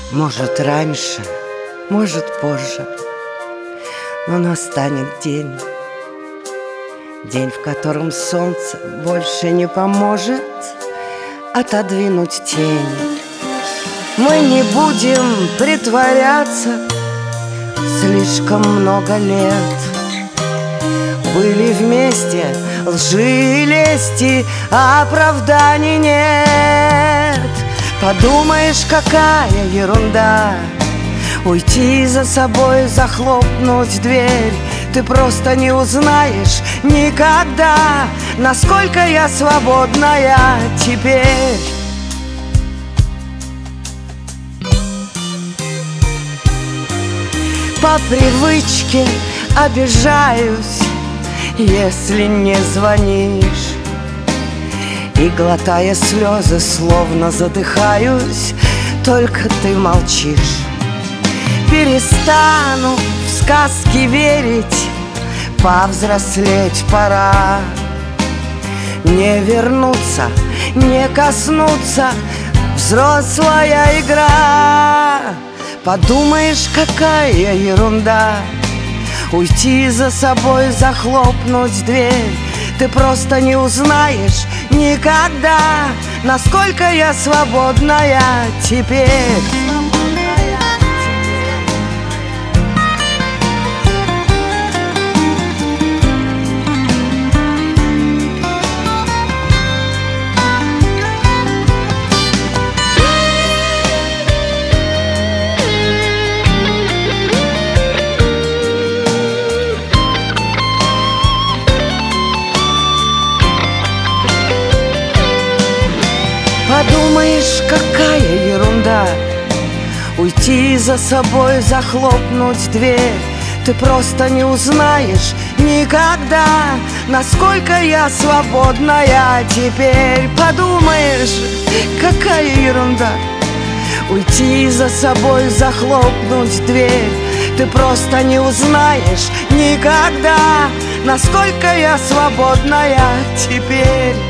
Может, раньше, может, позже, но настанет день, день, в котором солнце больше не поможет отодвинуть тень. Мы не будем притворяться, слишком много лет были вместе, лжи и лести, оправданий нет. Подумаешь, какая ерунда уйти за собой, захлопнуть дверь. Ты просто не узнаешь никогда, насколько я свободная теперь. По привычке обижаюсь, если не звонишь, и, глотая слезы, словно задыхаюсь, только ты молчишь. Перестану в сказки верить, повзрослеть пора. Не вернуться, не коснуться, взрослая игра. Подумаешь, какая ерунда уйти за собой, захлопнуть дверь. Ты просто не узнаешь никогда, насколько я свободная теперь. Подумаешь, какая ерунда уйти за собой, захлопнуть дверь. Ты просто не узнаешь никогда, насколько я свободная теперь. Подумаешь, какая ерунда уйти за собой, захлопнуть дверь. Ты просто не узнаешь никогда, насколько я свободная теперь.